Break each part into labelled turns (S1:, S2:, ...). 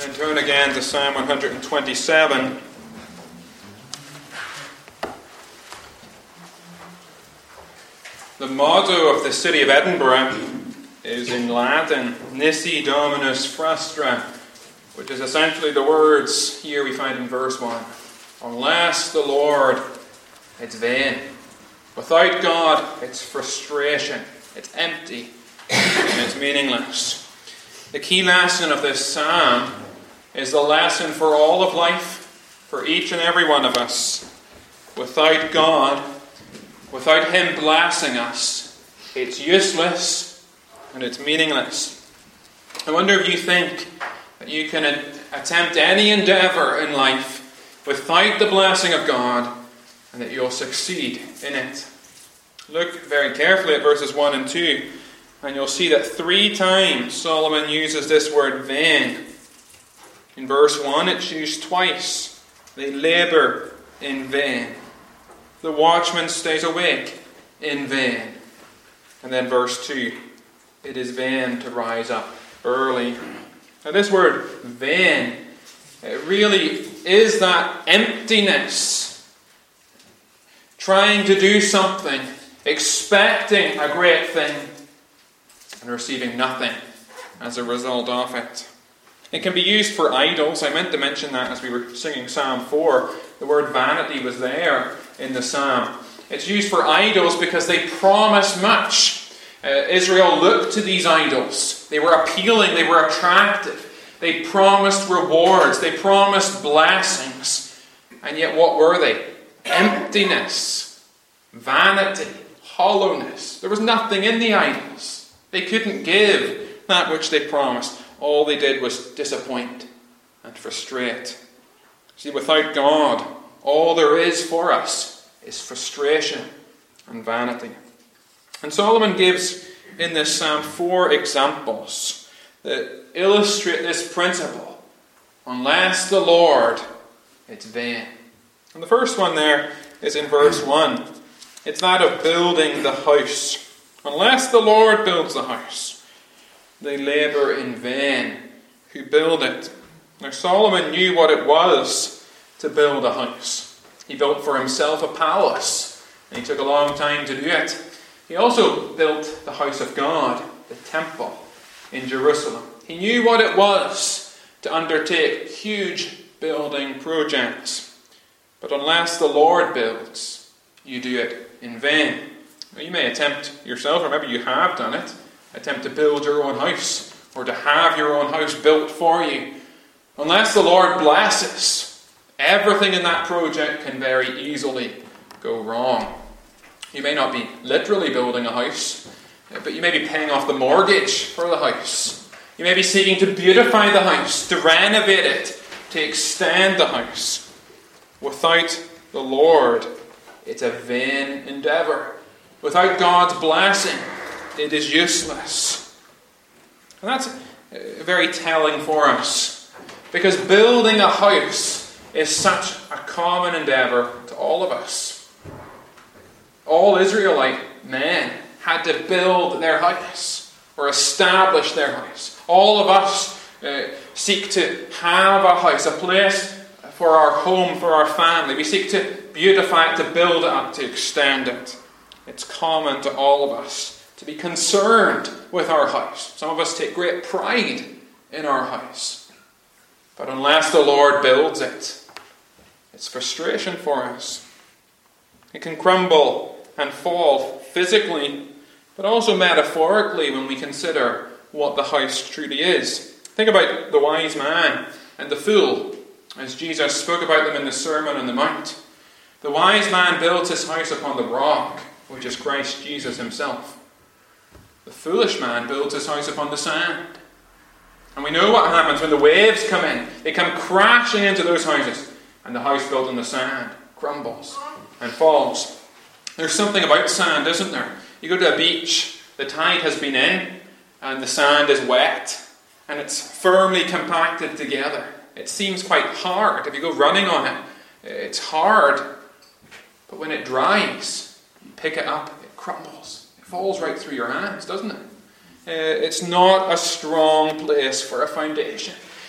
S1: And turn again to Psalm 127. The motto of the city of Edinburgh is in Latin, Nisi Dominus Frustra, which is essentially the words here we find in verse 1. Unless the Lord, it's vain. Without God, it's frustration. It's empty. And it's meaningless. The key lesson of this psalm is the lesson for all of life, for each and every one of us. Without God, without Him blessing us, it's useless and it's meaningless. I wonder if you think that you can attempt any endeavour in life without the blessing of God and that you'll succeed in it. Look very carefully at verses 1 and 2 and you'll see that 3 times Solomon uses this word vain. In verse 1 it's used twice. They labour in vain. The watchman stays awake in vain. And then verse 2, it is vain to rise up early. Now this word vain, it really is that emptiness. Trying to do something, expecting a great thing, and receiving nothing as a result of it. It can be used for idols. I meant to mention that as we were singing Psalm 4. The word vanity was there in the psalm. It's used for idols because they promise much. Israel looked to these idols. They were appealing. They were attractive. They promised rewards. They promised blessings. And yet what were they? Emptiness, vanity, hollowness. There was nothing in the idols. They couldn't give that which they promised. All they did was disappoint and frustrate. See, without God, all there is for us is frustration and vanity. And Solomon gives in this psalm 4 examples that illustrate this principle. Unless the Lord, it's vain. And the first one there is in verse 1. It's that of building the house. Unless the Lord builds the house, they labour in vain who build it. Now Solomon knew what it was to build a house. He built for himself a palace, and he took a long time to do it. He also built the house of God, the temple in Jerusalem. He knew what it was to undertake huge building projects. But unless the Lord builds, you do it in vain. Now, you may attempt yourself, or maybe you have done it, attempt to build your own house, or to have your own house built for you. Unless the Lord blesses, everything in that project can very easily go wrong. You may not be literally building a house, but you may be paying off the mortgage for the house. You may be seeking to beautify the house, to renovate it, to extend the house. Without the Lord, it's a vain endeavour. Without God's blessing, it is useless. And that's very telling for us, because building a house is such a common endeavour to all of us. All Israelite men had to build their house or establish their house. All of us seek to have a house, a place for our home, for our family. We seek to beautify it, to build it up, to extend it. It's common to all of us to be concerned with our house. Some of us take great pride in our house. But unless the Lord builds it, it's frustration for us. It can crumble and fall physically, but also metaphorically when we consider what the house truly is. Think about the wise man and the fool, as Jesus spoke about them in the Sermon on the Mount. The wise man builds his house upon the rock, which is Christ Jesus himself. The foolish man builds his house upon the sand. And we know what happens when the waves come in. They come crashing into those houses, and the house built on the sand crumbles and falls. There's something about sand, isn't there? You go to a beach, the tide has been in, and the sand is wet, and it's firmly compacted together. It seems quite hard. If you go running on it, it's hard. But when it dries, you pick it up, it crumbles. It falls right through your hands, doesn't it? It's not a strong place for a foundation.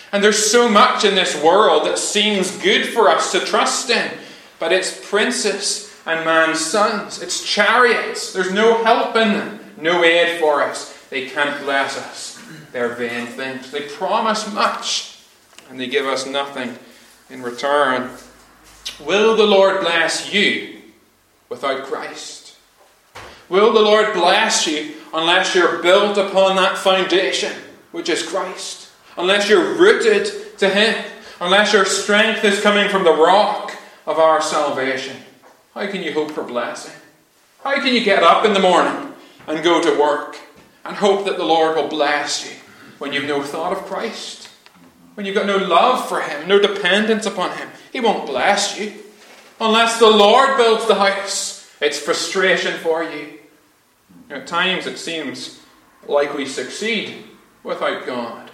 S1: And there's so much in this world that seems good for us to trust in. But it's princes and man's sons. It's chariots. There's no help in them. No aid for us. They can't bless us. They're vain things. They promise much, and they give us nothing in return. Will the Lord bless you without Christ? Will the Lord bless you unless you're built upon that foundation, which is Christ? Unless you're rooted to Him? Unless your strength is coming from the rock of our salvation? How can you hope for blessing? How can you get up in the morning and go to work and hope that the Lord will bless you when you've no thought of Christ? When you've got no love for Him, no dependence upon Him? He won't bless you. Unless the Lord builds the house, it's frustration for you. At times it seems like we succeed without God.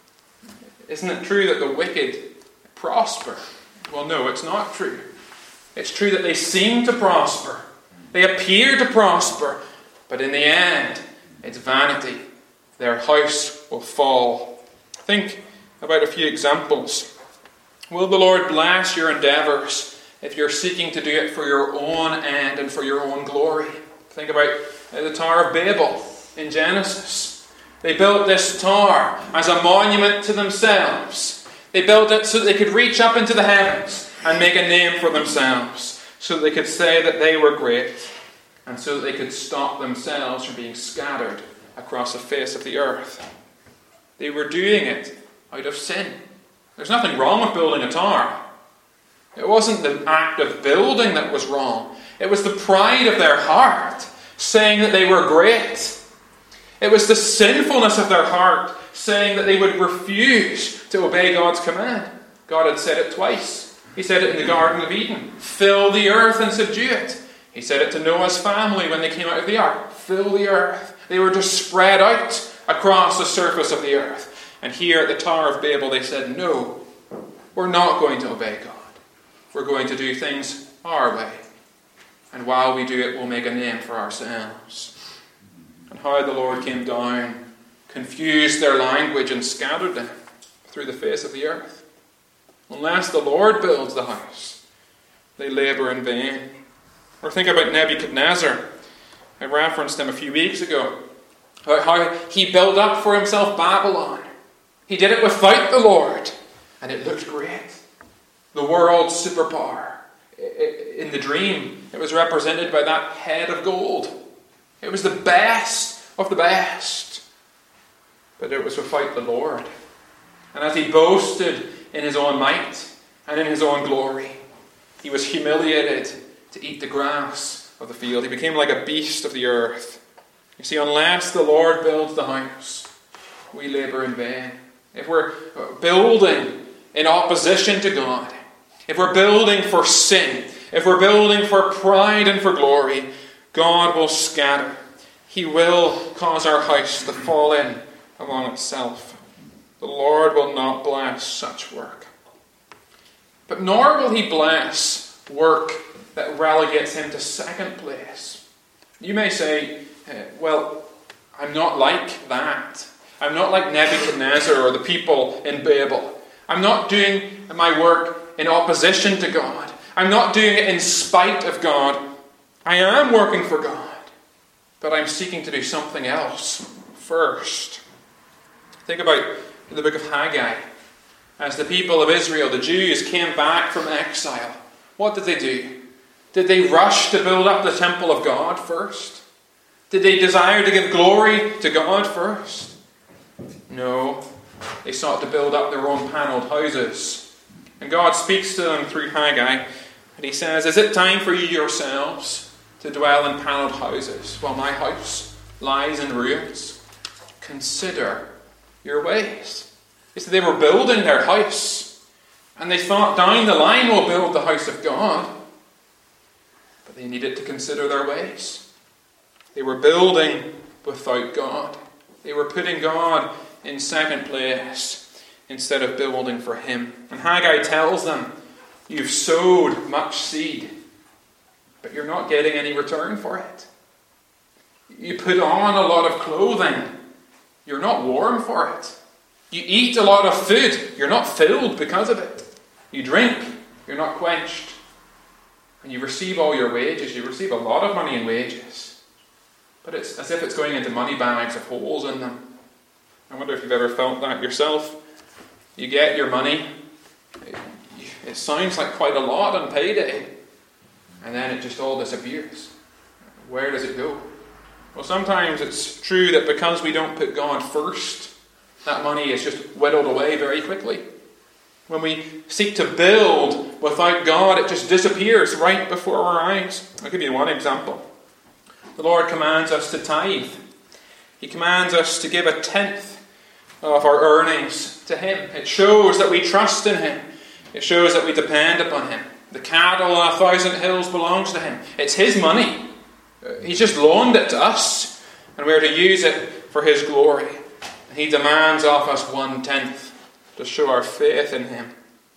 S1: Isn't it true that the wicked prosper? Well, no, it's not true. It's true that they seem to prosper. They appear to prosper. But in the end, it's vanity. Their house will fall. Think about a few examples. Will the Lord bless your endeavours if you're seeking to do it for your own end and for your own glory? Think about the Tower of Babel in Genesis. They built this tower as a monument to themselves. They built it so that they could reach up into the heavens and make a name for themselves, so that they could say that they were great, and so that they could stop themselves from being scattered across the face of the earth. They were doing it out of sin. There's nothing wrong with building a tower. It wasn't the act of building that was wrong. It was the pride of their heart, saying that they were great. It was the sinfulness of their heart, saying that they would refuse to obey God's command. God had said it twice. He said it in the Garden of Eden. Fill the earth and subdue it. He said it to Noah's family when they came out of the ark. Fill the earth. They were to spread out across the surface of the earth. And here at the Tower of Babel they said, no, we're not going to obey God. We're going to do things our way. And while we do it, we'll make a name for ourselves. And how the Lord came down, confused their language and scattered them through the face of the earth. Unless the Lord builds the house, they labour in vain. Or think about Nebuchadnezzar. I referenced him a few weeks ago. How he built up for himself Babylon. He did it without the Lord, and it looked great. The world's superpower. In the dream, it was represented by that head of gold. It was the best of the best. But it was without the Lord. And as he boasted in his own might and in his own glory, he was humiliated to eat the grass of the field. He became like a beast of the earth. You see, unless the Lord builds the house, we labour in vain. If we're building in opposition to God, if we're building for sin, if we're building for pride and for glory, God will scatter. He will cause our house to fall in among itself. The Lord will not bless such work. But nor will He bless work that relegates Him to second place. You may say, well, I'm not like that. I'm not like Nebuchadnezzar or the people in Babel. I'm not doing my work in opposition to God. I'm not doing it in spite of God. I am working for God, but I'm seeking to do something else first. Think about the book of Haggai. As the people of Israel, the Jews, came back from exile, what did they do? Did they rush to build up the temple of God first? Did they desire to give glory to God first? No. They sought to build up their own panelled houses. And God speaks to them through Haggai, and He says, is it time for you yourselves to dwell in panelled houses while my house lies in ruins? Consider your ways. You see, they were building their house, and they thought down the line we'll build the house of God. But they needed to consider their ways. They were building without God. They were putting God in second place instead of building for Him. And Haggai tells them, you've sowed much seed, but you're not getting any return for it. You put on a lot of clothing. You're not warm for it. You eat a lot of food, you're not filled because of it. You drink, you're not quenched. And you receive all your wages, you receive a lot of money in wages. But it's as if it's going into money bags with holes in them. I wonder if you've ever felt that yourself. You get your money, it sounds like quite a lot on payday, and then it just all disappears. Where does it go? Well, sometimes it's true that because we don't put God first, that money is just whittled away very quickly. When we seek to build without God, it just disappears right before our eyes. I'll give you one example. The Lord commands us to tithe. He commands us to give a tenth of our earnings to Him. It shows that we trust in Him. It shows that we depend upon Him. The cattle on 1,000 hills belongs to Him. It's His money. He's just loaned it to us, and we're to use it for His glory. He demands of us 1/10 to show our faith in Him.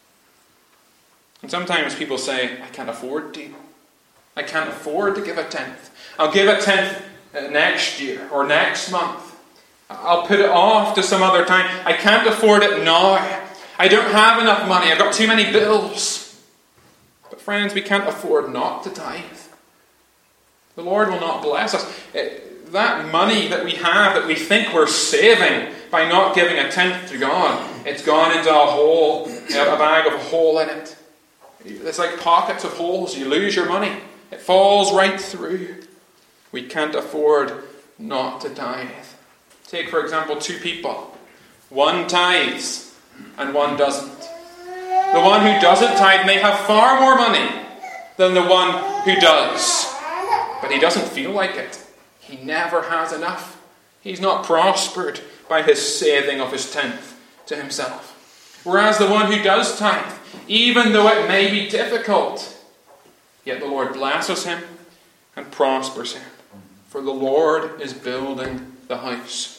S1: And sometimes people say, I can't afford to. I can't afford to give a tenth. I'll give a tenth next year or next month. I'll put it off to some other time. I can't afford it now. I don't have enough money. I've got too many bills. But friends, we can't afford not to tithe. The Lord will not bless us. That money that we have, that we think we're saving by not giving a tenth to God, it's gone into a hole, a bag of a hole in it. It's like pockets of holes. You lose your money. It falls right through. We can't afford not to tithe. Take, for example, two people. One tithes and one doesn't. The one who doesn't tithe may have far more money than the one who does. But he doesn't feel like it. He never has enough. He's not prospered by his saving of his tenth to himself. Whereas the one who does tithe, even though it may be difficult, yet the Lord blesses him and prospers him. For the Lord is building the house.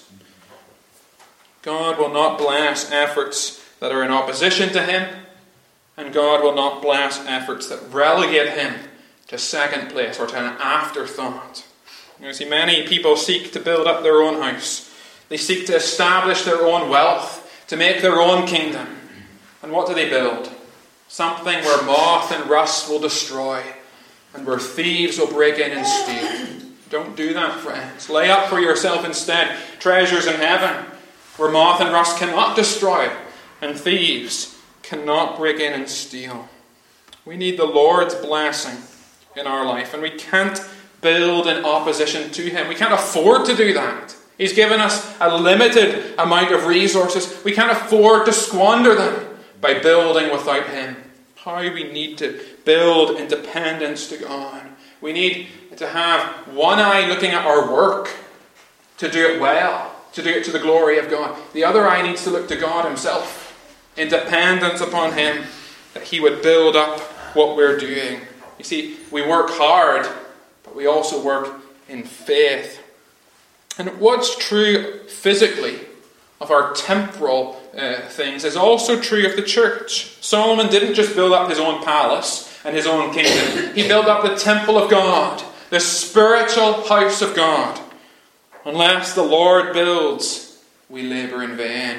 S1: God will not bless efforts that are in opposition to Him, and God will not bless efforts that relegate Him to second place or to an afterthought. You see, many people seek to build up their own house. They seek to establish their own wealth, to make their own kingdom. And what do they build? Something where moth and rust will destroy, and where thieves will break in and steal. Don't do that, friends. Lay up for yourself instead treasures in heaven, where moth and rust cannot destroy, and thieves cannot break in and steal. We need the Lord's blessing in our life, and we can't build in opposition to Him. We can't afford to do that. He's given us a limited amount of resources. We can't afford to squander them by building without Him. How we need to build in dependence to God. We need to have one eye looking at our work to do it well, to do it to the glory of God. The other eye needs to look to God Himself, in dependence upon Him, that He would build up what we're doing. You see, we work hard, but we also work in faith. And what's true physically of our temporal things is also true of the church. Solomon didn't just build up his own palace and his own kingdom. He built up the temple of God, the spiritual house of God. Unless the Lord builds, we labour in vain.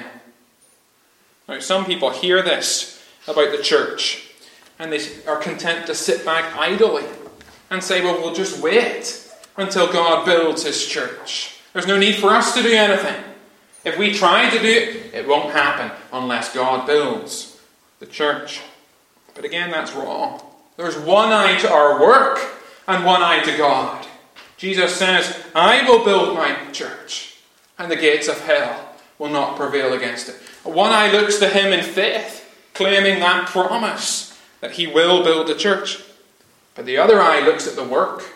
S1: Now, some people hear this about the church, and they are content to sit back idly and say, well, we'll just wait until God builds His church. There's no need for us to do anything. If we try to do it, it won't happen unless God builds the church. But again, that's wrong. There's one eye to our work and one eye to God. Jesus says, I will build my church, and the gates of hell will not prevail against it. One eye looks to Him in faith, claiming that promise that He will build the church. But the other eye looks at the work.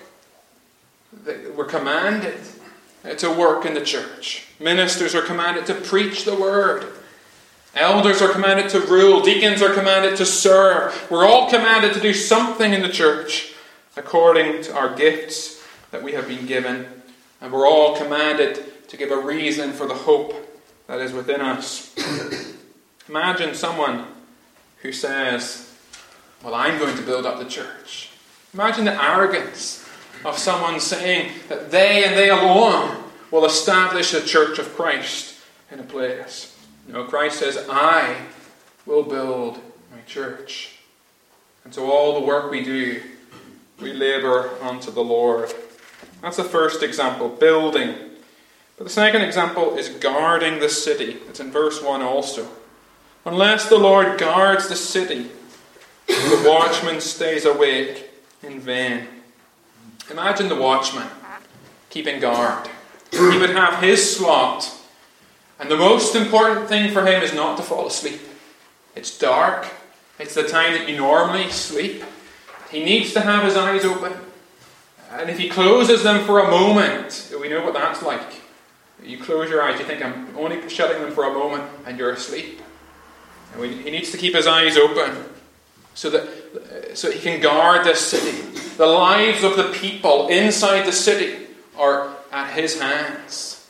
S1: We're commanded to work in the church. Ministers are commanded to preach the word. Elders are commanded to rule. Deacons are commanded to serve. We're all commanded to do something in the church according to our gifts that we have been given. And we're all commanded to give a reason for the hope that is within us. Imagine someone who says, well, I'm going to build up the church. Imagine the arrogance of someone saying that they and they alone will establish the church of Christ in a place. No, Christ says, I will build my church. And so all the work we do, we labour unto the Lord. That's the first example, building. But the second example is guarding the city. It's in verse 1 also. Unless the Lord guards the city, the watchman stays awake in vain. Imagine the watchman keeping guard. He would have his slot, and the most important thing for him is not to fall asleep. It's dark. It's the time that you normally sleep. He needs to have his eyes open. And if he closes them for a moment, we know what that's like. You close your eyes, you think, I'm only shutting them for a moment, and you're asleep. And he needs to keep his eyes open so he can guard this city. The lives of the people inside the city are at his hands.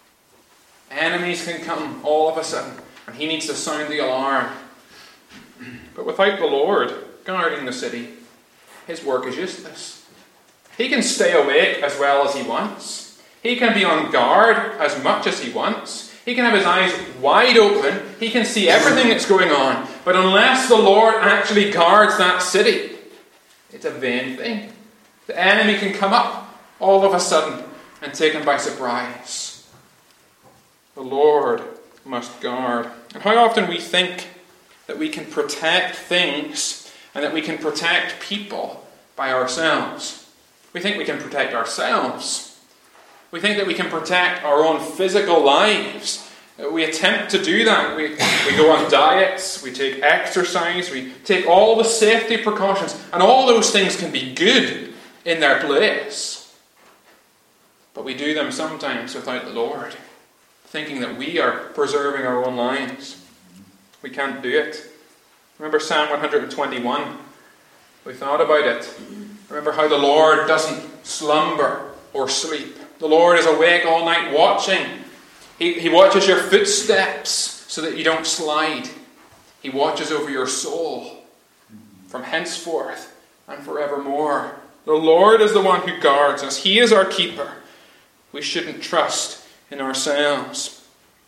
S1: Enemies can come all of a sudden, and he needs to sound the alarm. But without the Lord guarding the city, his work is useless. He can stay awake as well as he wants. He can be on guard as much as he wants. He can have his eyes wide open. He can see everything that's going on. But unless the Lord actually guards that city, it's a vain thing. The enemy can come up all of a sudden and take him by surprise. The Lord must guard. And how often we think that we can protect things and that we can protect people by ourselves. We think we can protect ourselves. We think that we can protect our own physical lives. We attempt to do that. We go on diets, we take exercise, we take all the safety precautions, and all those things can be good in their place. But we do them sometimes without the Lord, thinking that we are preserving our own lives. We can't do it. Remember Psalm 121? We thought about it. Remember how the Lord doesn't slumber or sleep. The Lord is awake all night watching. He watches your footsteps so that you don't slide. He watches over your soul from henceforth and forevermore. The Lord is the one who guards us. He is our keeper. We shouldn't trust in ourselves.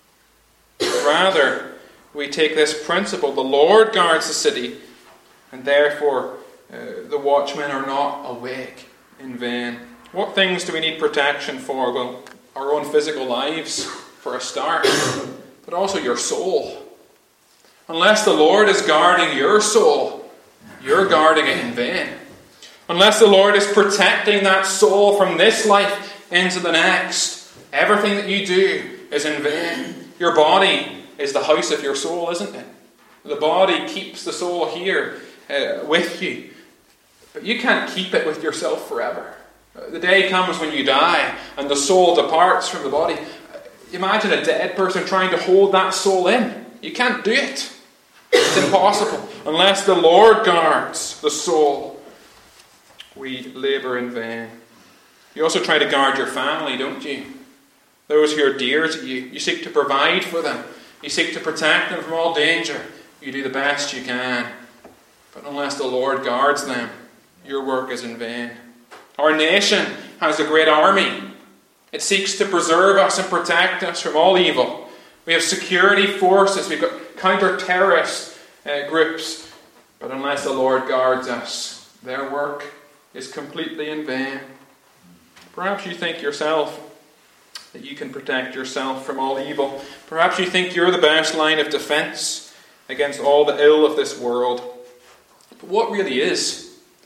S1: Rather, we take this principle. The Lord guards the city, and therefore the watchmen are not awake in vain. What things do we need protection for? Well, our own physical lives, for a start, but also your soul. Unless the Lord is guarding your soul, you're guarding it in vain. Unless the Lord is protecting that soul from this life into the next, everything that you do is in vain. Your body is the house of your soul, isn't it? The body keeps the soul here with you. But you can't keep it with yourself forever. The day comes when you die and the soul departs from the body. Imagine a dead person trying to hold that soul in. You can't do it. It's impossible. Unless the Lord guards the soul, we labour in vain. You also try to guard your family, don't you? Those who are dear to you. You seek to provide for them. You seek to protect them from all danger. You do the best you can. But unless the Lord guards them, your work is in vain. Our nation has a great army. It seeks to preserve us and protect us from all evil. We have security forces. We've got counter-terrorist groups. But unless the Lord guards us, their work is completely in vain. Perhaps you think yourself that you can protect yourself from all evil. Perhaps you think you're the best line of defense against all the ill of this world. But what really is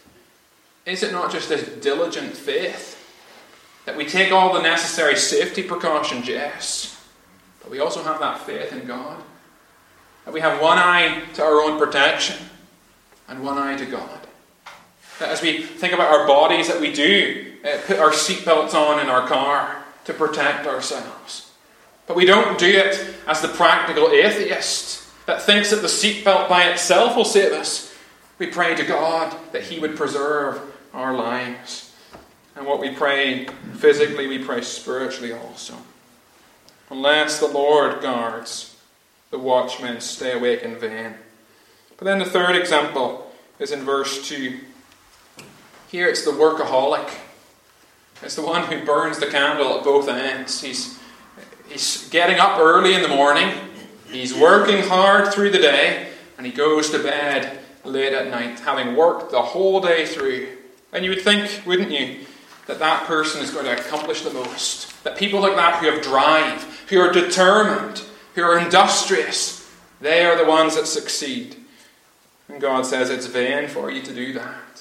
S1: it not just this diligent faith? That we take all the necessary safety precautions, yes, but we also have that faith in God. That we have one eye to our own protection and one eye to God. That as we think about our bodies, that we do put our seatbelts on in our car to protect ourselves. But we don't do it as the practical atheist that thinks that the seatbelt by itself will save us. We pray to God that He would preserve our lives. And what we pray physically, we pray spiritually also. Unless the Lord guards, the watchmen stay awake in vain. But then the third example is in verse 2. Here it's the workaholic. It's the one who burns the candle at both ends. He's getting up early in the morning. He's working hard through the day, and he goes to bed late at night, having worked the whole day through. And you would think, wouldn't you, that that person is going to accomplish the most. That people like that who have drive, who are determined, who are industrious, they are the ones that succeed. And God says it's vain for you to do that.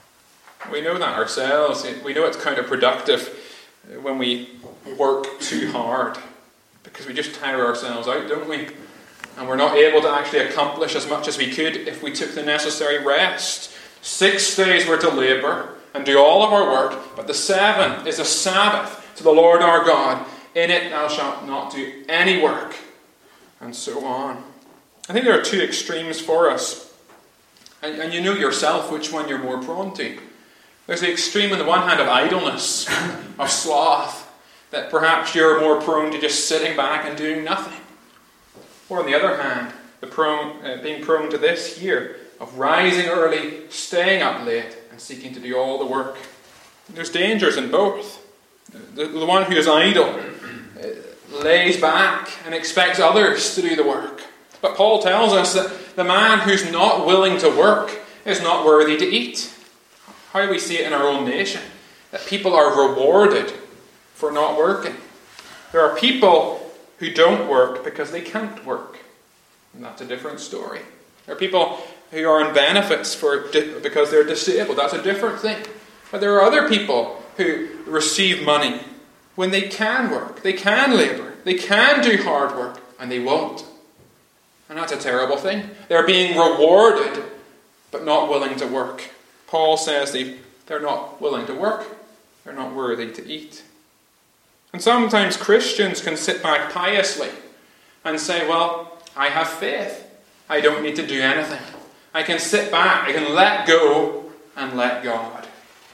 S1: We know that ourselves. We know it's counterproductive when we work too hard, because we just tire ourselves out, don't we? And we're not able to actually accomplish as much as we could if we took the necessary rest. 6 days we're to labour and do all of our work, but the 7th is a Sabbath to the Lord our God. In it thou shalt not do any work, and so on. I think there are 2 extremes for us. And you know yourself which one you're more prone to. There's the extreme on the one hand of idleness, of sloth, that perhaps you're more prone to just sitting back and doing nothing. Or on the other hand, being prone to this here, of rising early, staying up late, and seeking to do all the work. There's dangers in both. The one who is idle lays back and expects others to do the work. But Paul tells us that the man who's not willing to work is not worthy to eat. How do we see it in our own nation? That people are rewarded for not working. There are people who don't work because they can't work. And that's a different story. There are people who are on benefits because they're disabled. That's a different thing. But there are other people who receive money when they can work, they can labour, they can do hard work, and they won't. And that's a terrible thing. They're being rewarded, but not willing to work. Paul says they're not willing to work, they're not worthy to eat. And sometimes Christians can sit back piously and say, well, I have faith. I don't need to do anything. I can sit back, I can let go and let God.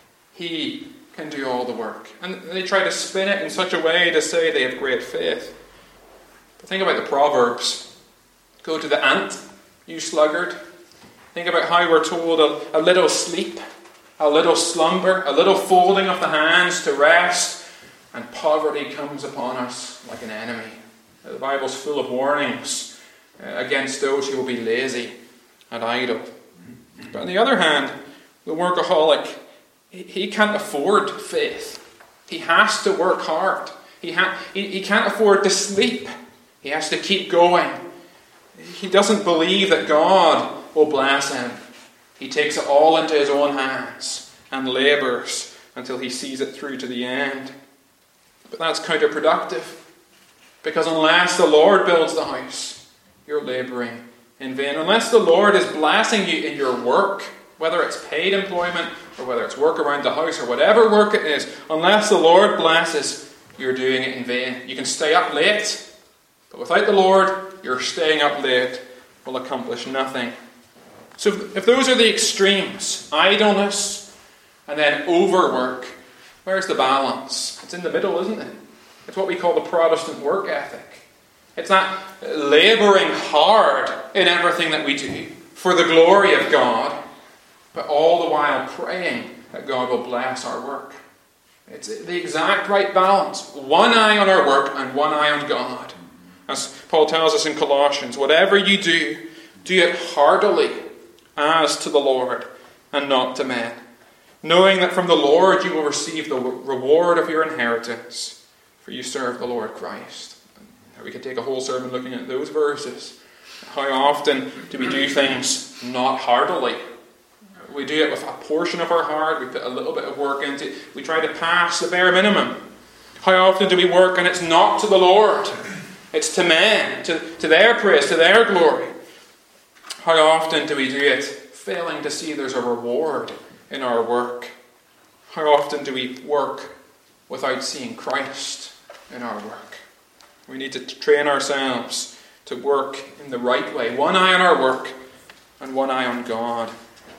S1: He can do all the work. And they try to spin it in such a way to say they have great faith. But think about the Proverbs. Go to the ant, you sluggard. Think about how we're told a little sleep, a little slumber, a little folding of the hands to rest, and poverty comes upon us like an enemy. The Bible's full of warnings against those who will be lazy and idle. But on the other hand, the workaholic, he can't afford faith. He has to work hard. He can't afford to sleep. He has to keep going. He doesn't believe that God will bless him. He takes it all into his own hands and labours until he sees it through to the end. But that's counterproductive, because unless the Lord builds the house, you're labouring in vain. Unless the Lord is blessing you in your work, whether it's paid employment or whether it's work around the house or whatever work it is, unless the Lord blesses, you're doing it in vain. You can stay up late, but without the Lord, your staying up late will accomplish nothing. So if those are the extremes, idleness and then overwork, where's the balance? It's in the middle, isn't it? It's what we call the Protestant work ethic. It's not labouring hard in everything that we do for the glory of God, but all the while praying that God will bless our work. It's the exact right balance. One eye on our work and one eye on God. As Paul tells us in Colossians, whatever you do, do it heartily as to the Lord and not to men, knowing that from the Lord you will receive the reward of your inheritance, for you serve the Lord Christ. We could take a whole sermon looking at those verses. How often do we do things not heartily? We do it with a portion of our heart. We put a little bit of work into it. We try to pass the bare minimum. How often do we work and it's not to the Lord? It's to men, to their praise, to their glory. How often do we do it failing to see there's a reward in our work? How often do we work without seeing Christ in our work? We need to train ourselves to work in the right way. One eye on our work and one eye on God.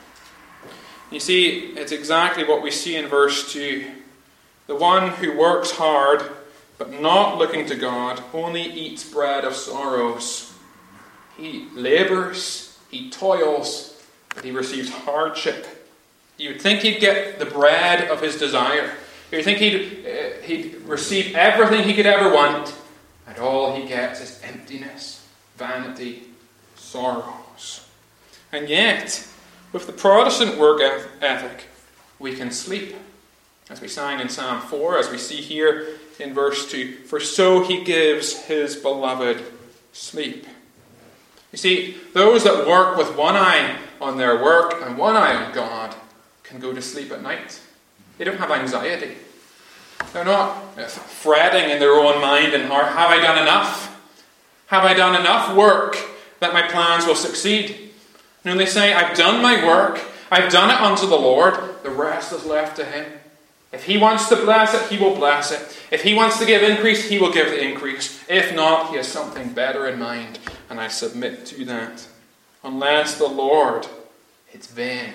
S1: You see, it's exactly what we see in verse 2. The one who works hard, but not looking to God, only eats bread of sorrows. He labours, he toils, but he receives hardship. You would think he'd get the bread of his desire. You'd think he'd receive everything he could ever want, and all he gets is emptiness, vanity, sorrows. And yet, with the Protestant work ethic, we can sleep. As we sang in Psalm 4, as we see here in verse 2, for so he gives his beloved sleep. You see, those that work with one eye on their work and one eye on God can go to sleep at night. They don't have anxiety. They're not fretting in their own mind and heart, have I done enough? Have I done enough work that my plans will succeed? No, they say, I've done my work, I've done it unto the Lord, the rest is left to him. If he wants to bless it, he will bless it. If he wants to give increase, he will give the increase. If not, he has something better in mind, and I submit to that. Unless the Lord, it's vain.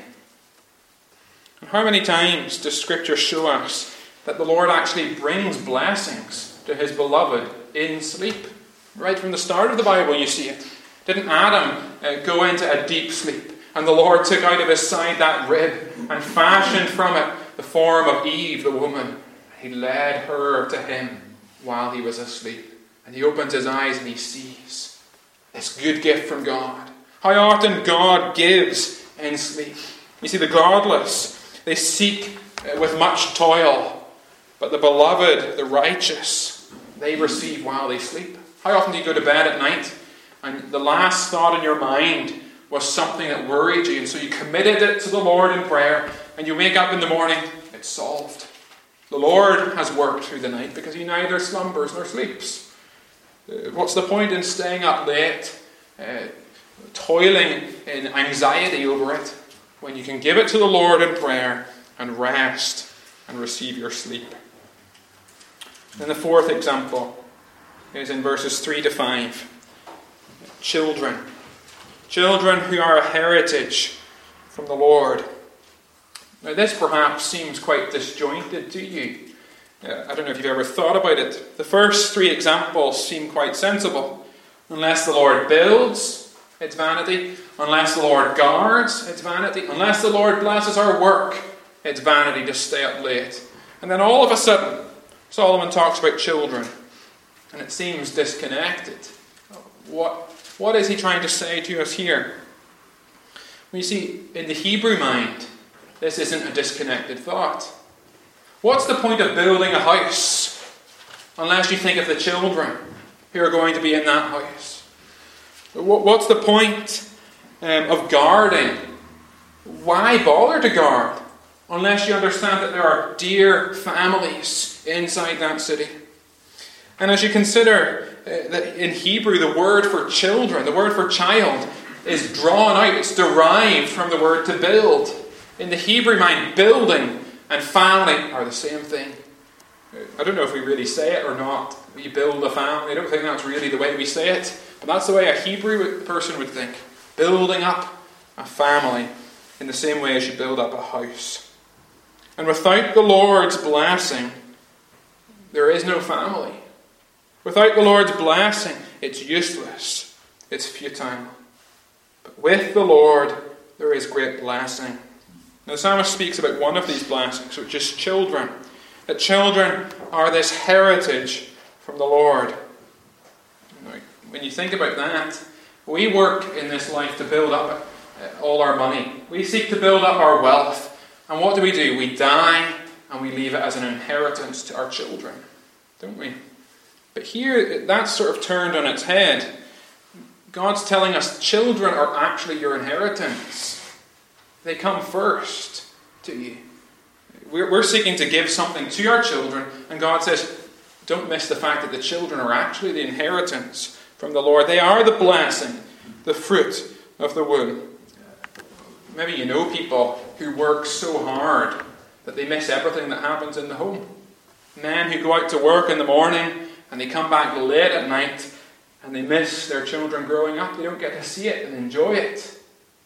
S1: And how many times does Scripture show us that the Lord actually brings blessings to his beloved in sleep? Right from the start of the Bible you see it. Didn't Adam go into a deep sleep, and the Lord took out of his side that rib and fashioned from it the form of Eve, the woman? He led her to him while he was asleep. And he opens his eyes and he sees this good gift from God. How often God gives in sleep. You see, the godless, they seek with much toil, but the beloved, the righteous, they receive while they sleep. How often do you go to bed at night and the last thought in your mind was something that worried you, and so you committed it to the Lord in prayer, and you wake up in the morning, it's solved. The Lord has worked through the night because he neither slumbers nor sleeps. What's the point in staying up late, toiling in anxiety over it, when you can give it to the Lord in prayer and rest and receive your sleep? Then the fourth example is in verses 3 to 5. Children. Children who are a heritage from the Lord. Now this perhaps seems quite disjointed to you. I don't know if you've ever thought about it. The first three examples seem quite sensible. Unless the Lord builds, it's vanity. Unless the Lord guards, it's vanity. Unless the Lord blesses our work, it's vanity to stay up late. And then all of a sudden, Solomon talks about children. And it seems disconnected. What is he trying to say to us here? Well, you see, in the Hebrew mind, this isn't a disconnected thought. What's the point of building a house unless you think of the children who are going to be in that house? What's the point of guarding? Why bother to guard unless you understand that there are dear families inside that city? And as you consider that in Hebrew, the word for children, the word for child, is drawn out. It's derived from the word to build. In the Hebrew mind, building and family are the same thing. I don't know if we really say it or not. We build a family. I don't think that's really the way we say it. But that's the way a Hebrew person would think. Building up a family in the same way as you build up a house. And without the Lord's blessing, there is no family. Without the Lord's blessing, it's useless. It's futile. But with the Lord, there is great blessing. Now, the psalmist speaks about one of these blessings, which is children. That children are this heritage from the Lord. Now, when you think about that, we work in this life to build up all our money. We seek to build up our wealth. And what do? We die and we leave it as an inheritance to our children. Don't we? But here, that's sort of turned on its head. God's telling us children are actually your inheritance. They come first to you. We're seeking to give something to our children, and God says, don't miss the fact that the children are actually the inheritance from the Lord. They are the blessing, the fruit of the womb. Maybe you know people who work so hard that they miss everything that happens in the home. Men who go out to work in the morning and they come back late at night and they miss their children growing up. They don't get to see it and enjoy it.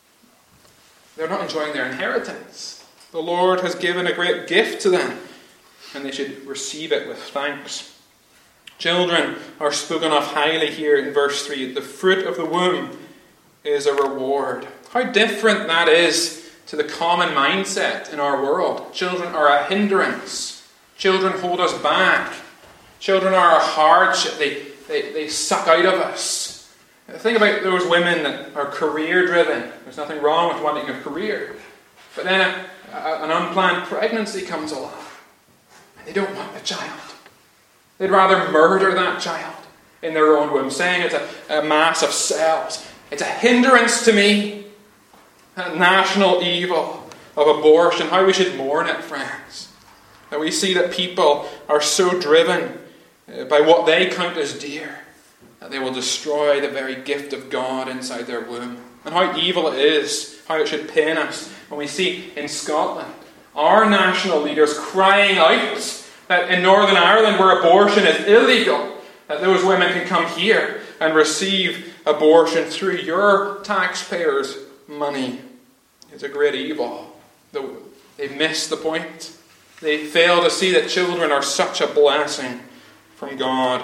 S1: They're not enjoying their inheritance. The Lord has given a great gift to them, and they should receive it with thanks. Children are spoken of highly here in verse 3. The fruit of the womb is a reward. How different that is to the common mindset in our world. Children are a hindrance. Children hold us back. Children are a hardship. They suck out of us. Think about those women that are career-driven. There's nothing wrong with wanting a career. But then an unplanned pregnancy comes along, and they don't want the child. They'd rather murder that child in their own womb, saying it's a mass of cells. It's a hindrance to me. That national evil of abortion, how we should mourn it, friends. That we see that people are so driven by what they count as dear, that they will destroy the very gift of God inside their womb. And how evil it is, how it should pain us when we see in Scotland our national leaders crying out that in Northern Ireland, where abortion is illegal, that those women can come here and receive abortion through your taxpayers' money. It's a great evil. They miss the point. They fail to see that children are such a blessing from God.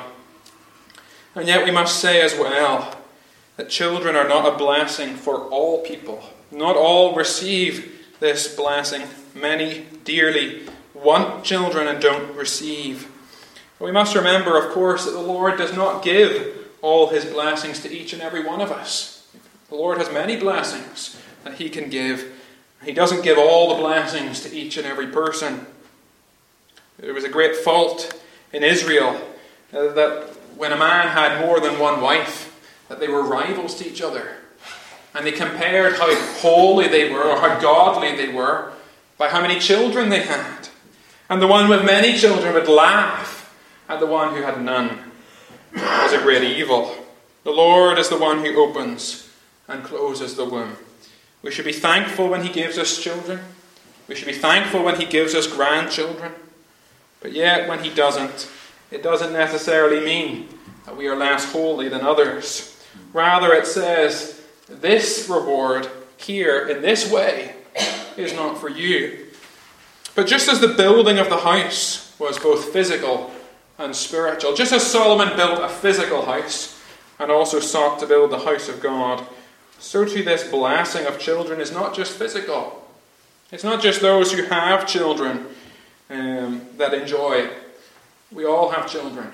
S1: And yet we must say as well that children are not a blessing for all people. Not all receive this blessing. Many dearly want children and don't receive. But we must remember, of course, that the Lord does not give all his blessings to each and every one of us. The Lord has many blessings that he can give. He doesn't give all the blessings to each and every person. There was a great fault in Israel that when a man had more than one wife, that they were rivals to each other. And they compared how holy they were, or how godly they were, by how many children they had. And the one with many children would laugh at the one who had none. It was a great evil. The Lord is the one who opens and closes the womb. We should be thankful when he gives us children. We should be thankful when he gives us grandchildren. But yet, when he doesn't, it doesn't necessarily mean that we are less holy than others. Rather, it says, this reward here, in this way, is not for you. But just as the building of the house was both physical and spiritual, just as Solomon built a physical house and also sought to build the house of God, so too this blessing of children is not just physical. It's not just those who have children that enjoy it. We all have children.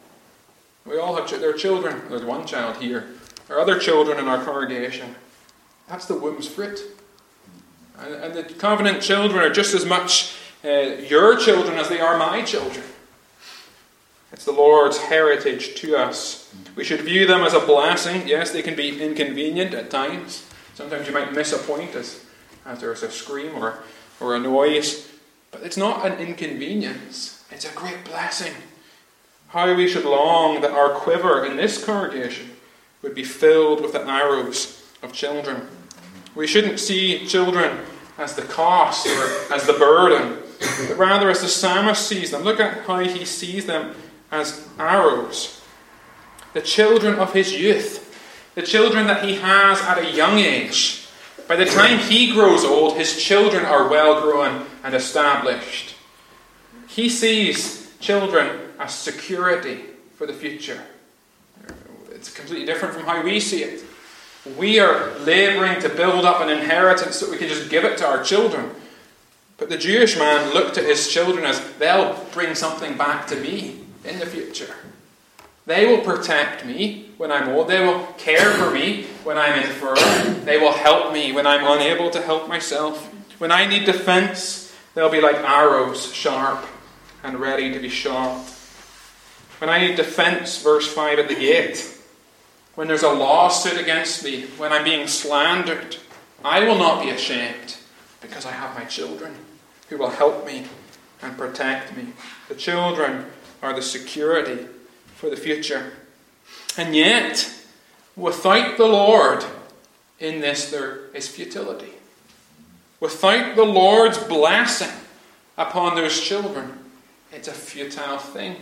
S1: We all have there are children. There's one child here. There are other children in our congregation. That's the womb's fruit. And the covenant children are just as much your children as they are my children. It's the Lord's heritage to us. We should view them as a blessing. Yes, they can be inconvenient at times. Sometimes you might miss a point as there's a scream or a noise. But it's not an inconvenience. It's a great blessing. How we should long that our quiver in this congregation would be filled with the arrows of children. We shouldn't see children as the cost or as the burden, but rather as the psalmist sees them. Look at how he sees them as arrows. The children of his youth, the children that he has at a young age. By the time he grows old, his children are well grown and established. He sees children as security for the future. It's completely different from how we see it. We are labouring to build up an inheritance so we can just give it to our children. But the Jewish man looked at his children as, they'll bring something back to me in the future. They will protect me when I'm old. They will care for me when I'm infirm. They will help me when I'm unable to help myself. When I need defence, they'll be like arrows, sharp and ready to be shot. When I need defence, verse 5 at the gate, when there's a lawsuit against me, when I'm being slandered, I will not be ashamed because I have my children who will help me and protect me. The children are the security for the future. And yet, without the Lord in this, there is futility. Without the Lord's blessing upon those children, it's a futile thing.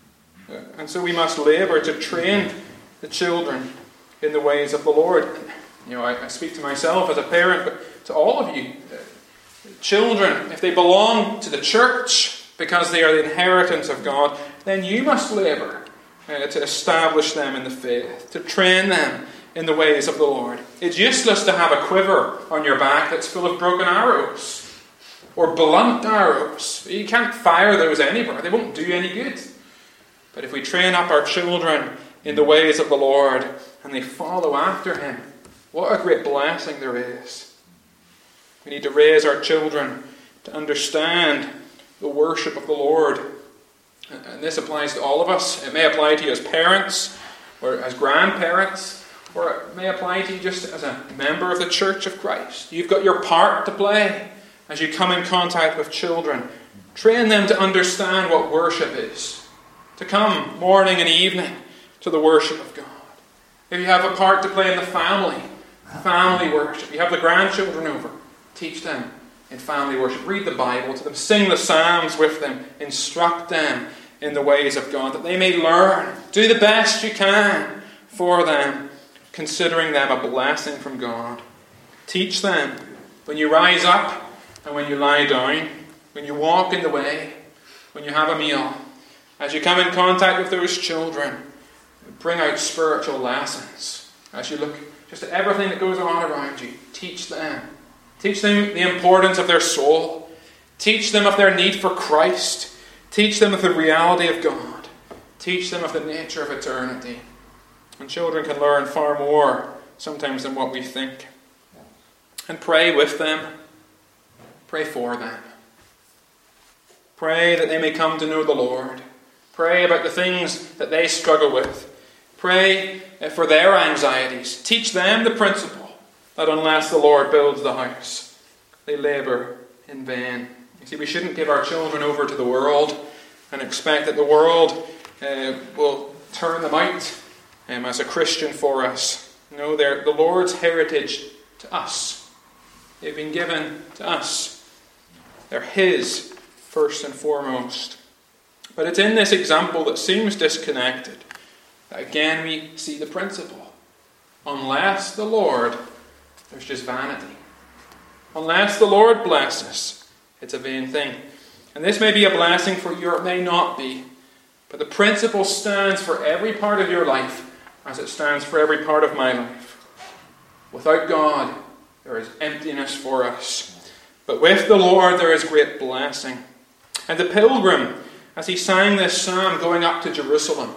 S1: And so we must labour to train the children in the ways of the Lord. You know, I speak to myself as a parent, but to all of you, children, if they belong to the church because they are the inheritance of God, then you must labour to establish them in the faith, to train them in the ways of the Lord. It's useless to have a quiver on your back that's full of broken arrows or blunt arrows. You can't fire those anywhere. They won't do any good. But if we train up our children in the ways of the Lord and they follow after him. What a great blessing there is. We need to raise our children to understand the worship of the Lord. And this applies to all of us. It may apply to you as parents or as grandparents, or it may apply to you just as a member of the Church of Christ. You've got your part to play as you come in contact with children. Train them to understand what worship is, to come morning and evening to the worship of God. If you have a part to play in the family worship, you have the grandchildren over, teach them in family worship. Read the Bible to them, sing the Psalms with them, instruct them in the ways of God, that they may learn. Do the best you can for them, considering them a blessing from God. Teach them when you rise up and when you lie down, when you walk in the way, when you have a meal. As you come in contact with those children, bring out spiritual lessons. As you look just at everything that goes on around you, teach them. Teach them the importance of their soul. Teach them of their need for Christ. Teach them of the reality of God. Teach them of the nature of eternity. And children can learn far more sometimes than what we think. And pray with them. Pray for them. Pray that they may come to know the Lord. Pray about the things that they struggle with. Pray for their anxieties. Teach them the principle that unless the Lord builds the house, they labour in vain. You see, we shouldn't give our children over to the world and expect that the world will turn them out as a Christian for us. No, they're the Lord's heritage to us. They've been given to us. They're His first and foremost. But it's in this example that seems disconnected that again we see the principle. Unless the Lord, there's just vanity. Unless the Lord blesses, it's a vain thing. And this may be a blessing for you, or it may not be. But the principle stands for every part of your life as it stands for every part of my life. Without God, there is emptiness for us. But with the Lord, there is great blessing. And the pilgrim, as he sang this psalm going up to Jerusalem,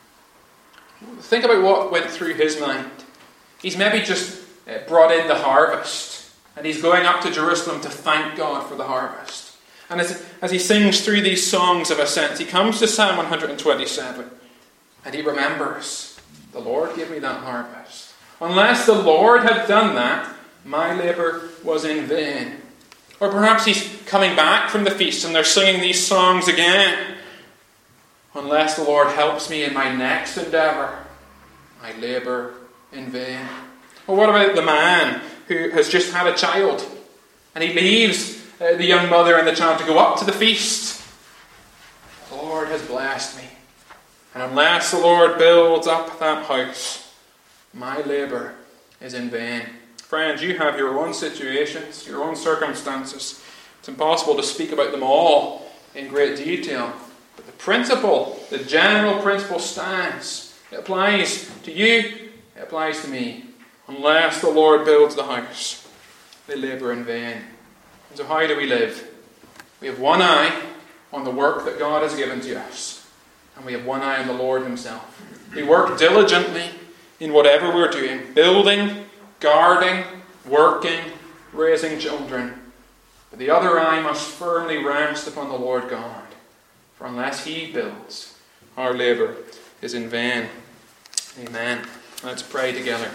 S1: think about what went through his mind. He's maybe just brought in the harvest, and he's going up to Jerusalem to thank God for the harvest. And as he sings through these songs of ascent, he comes to Psalm 127, and he remembers, the Lord gave me that harvest. Unless the Lord had done that, my labour was in vain. Or perhaps he's coming back from the feast and they're singing these songs again. Unless the Lord helps me in my next endeavour, I labour in vain. Or what about the man who has just had a child and he leaves the young mother and the child to go up to the feast? The Lord has blessed me. And unless the Lord builds up that house, my labour is in vain. Friends, you have your own situations, your own circumstances. It's impossible to speak about them all in great detail. But the principle, the general principle stands. It applies to you, it applies to me. Unless the Lord builds the house, they labour in vain. And so how do we live? We have one eye on the work that God has given to us. And we have one eye on the Lord Himself. We work diligently in whatever we're doing. Building, guarding, working, raising children. But the other eye must firmly rest upon the Lord God. For unless He builds, our labour is in vain. Amen. Let's pray together.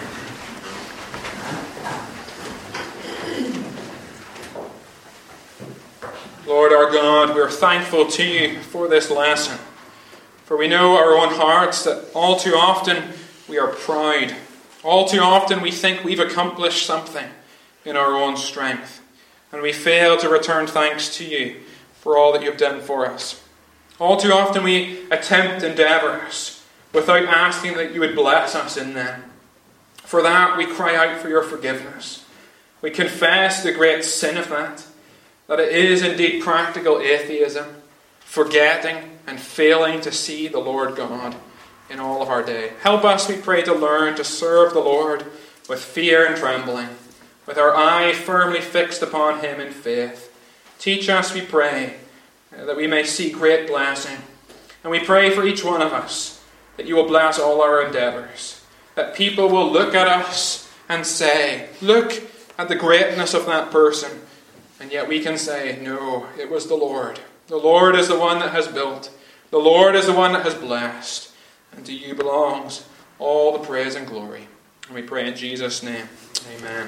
S1: Lord our God, we are thankful to You for this lesson. For we know our own hearts that all too often we are proud. All too often we think we've accomplished something in our own strength. And we fail to return thanks to You for all that You've done for us. All too often we attempt endeavours without asking that You would bless us in them. For that we cry out for Your forgiveness. We confess the great sin of that it is indeed practical atheism, forgetting and failing to see the Lord God in all of our day. Help us, we pray, to learn to serve the Lord with fear and trembling, with our eye firmly fixed upon Him in faith. Teach us, we pray, that we may see great blessing. And we pray for each one of us that You will bless all our endeavours, That people will look at us and say, look at the greatness of that person. And yet we can say, no, it was the Lord. The Lord is the one that has built. The Lord is the one that has blessed. And to you belongs all the praise and glory. And we pray in Jesus' name. Amen.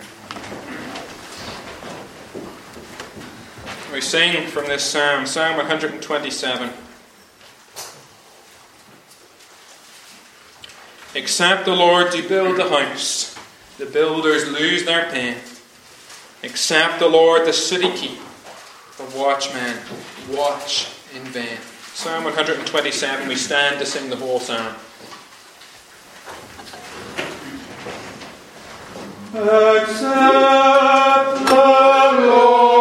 S1: We sing from this psalm, Psalm 127. Except the Lord do build the house, the builders lose their pain. Except the Lord the city keep, the watchmen watch in vain. Psalm 127, we stand to sing the whole psalm.
S2: Except the Lord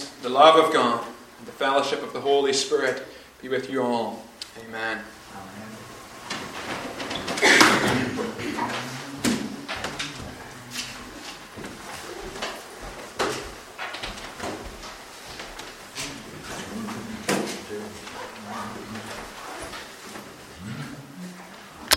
S1: of the Holy Spirit be with you all. Amen.
S2: Amen.